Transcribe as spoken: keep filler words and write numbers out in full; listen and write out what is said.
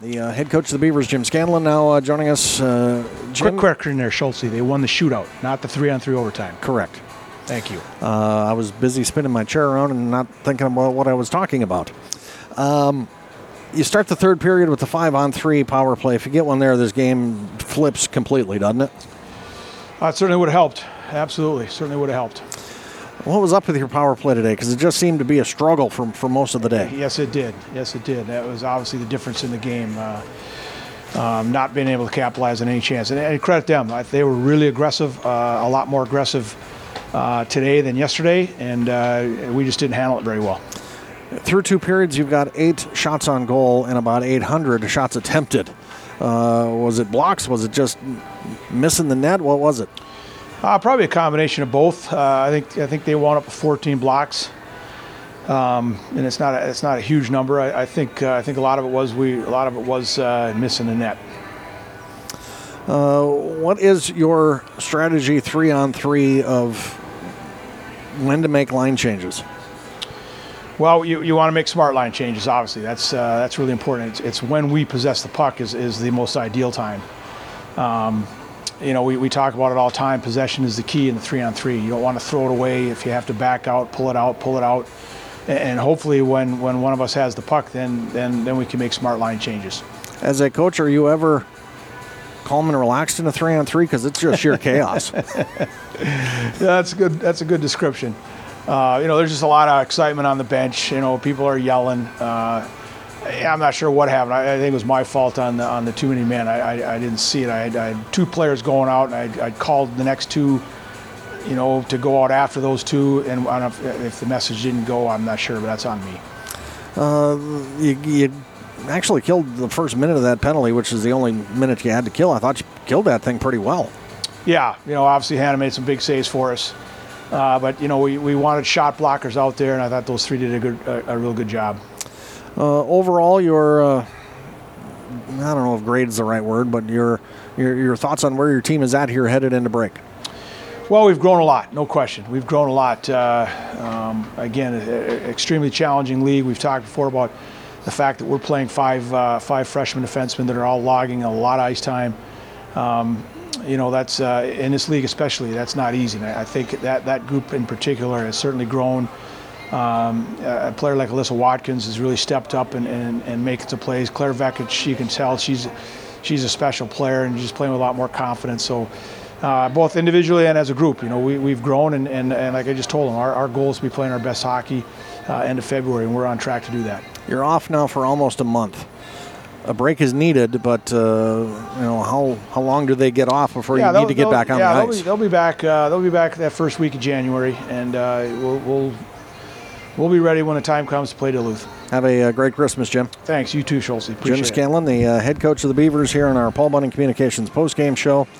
The uh, head coach of the Beavers, Jim Scanlon, now uh, joining us. Uh, Jim? Quick question there, Schultz. They won the shootout, not the three-on-three overtime. Correct. Thank you. Uh, I was busy spinning my chair around and not thinking about what I was talking about. Um, you start the third period with the five-on-three power play. If you get one there, this game flips completely, doesn't it? Uh, it certainly would have helped. Absolutely. Certainly would have helped. What was up with your power play today? Because it just seemed to be a struggle for, for most of the day. Yes, it did. Yes, it did. That was obviously the difference in the game. Uh, um, not being able to capitalize on any chance. And, and credit them. I, they were really aggressive, uh, a lot more aggressive uh, today than yesterday, and uh, we just didn't handle it very well. Through two periods, you've got eight shots on goal and about eight hundred shots attempted. Uh, was it blocks? Was it just missing the net? What was it? Uh, probably a combination of both. Uh, I think I think they wound up with fourteen blocks, um, and it's not a, it's not a huge number. I, I think uh, I think a lot of it was we a lot of it was uh, missing the net. Uh, what is your strategy three on three of when to make line changes? Well, you, you want to make smart line changes. Obviously, that's uh, that's really important. It's, it's when we possess the puck is is the most ideal time. Um, You know, we, we talk about it all the time. Possession is the key in the three-on-three. You don't want to throw it away. If you have to back out, pull it out, pull it out. And hopefully when, when one of us has the puck, then, then then we can make smart line changes. As a coach, are you ever calm and relaxed in a three-on-three? Because it's just sheer chaos. Yeah, that's a good, that's a good description. Uh, you know, there's just a lot of excitement on the bench. You know, people are yelling. Uh, I'm not sure what happened. I, I think it was my fault on the on the too many men. I, I, I didn't see it. I had, I had two players going out, and I I called the next two, you know, to go out after those two. And I don't know if, if the message didn't go, I'm not sure, but that's on me. Uh, you, you actually killed the first minute of that penalty, which is the only minute you had to kill. I thought you killed that thing pretty well. Yeah, you know, obviously Hannah made some big saves for us, uh, but you know we, we wanted shot blockers out there, and I thought those three did a good a, a real good job. Uh, overall, your uh, I don't know if grade is the right word, but your, your your thoughts on where your team is at here headed into break. Well, we've grown a lot, no question. We've grown a lot. Uh, um, again, a, a extremely challenging league. We've talked before about the fact that we're playing five uh, five freshman defensemen that are all logging a lot of ice time. Um, you know, that's uh, in this league especially. That's not easy. And I think that that group in particular has certainly grown. Um, a player like Alyssa Watkins has really stepped up and, and, and making some plays. Claire Vekic, you can tell she's she's a special player and she's playing with a lot more confidence. So uh, both individually and as a group, you know, we, we've grown and, and, and like I just told them, our, our goal is to be playing our best hockey uh, end of February, and we're on track to do that. You're off now for almost a month. A break is needed, but uh, you know how how long do they get off before yeah, you need to get back on yeah, the they'll ice? Be, they'll be back. Uh, they'll be back that first week of January, and uh, we'll. we'll We'll be ready when the time comes to play Duluth. Have a uh, great Christmas, Jim. Thanks. You too, Schultz. Appreciate Jim Scanlon, the uh, head coach of the Beavers here on our Paul Bunning Communications postgame show.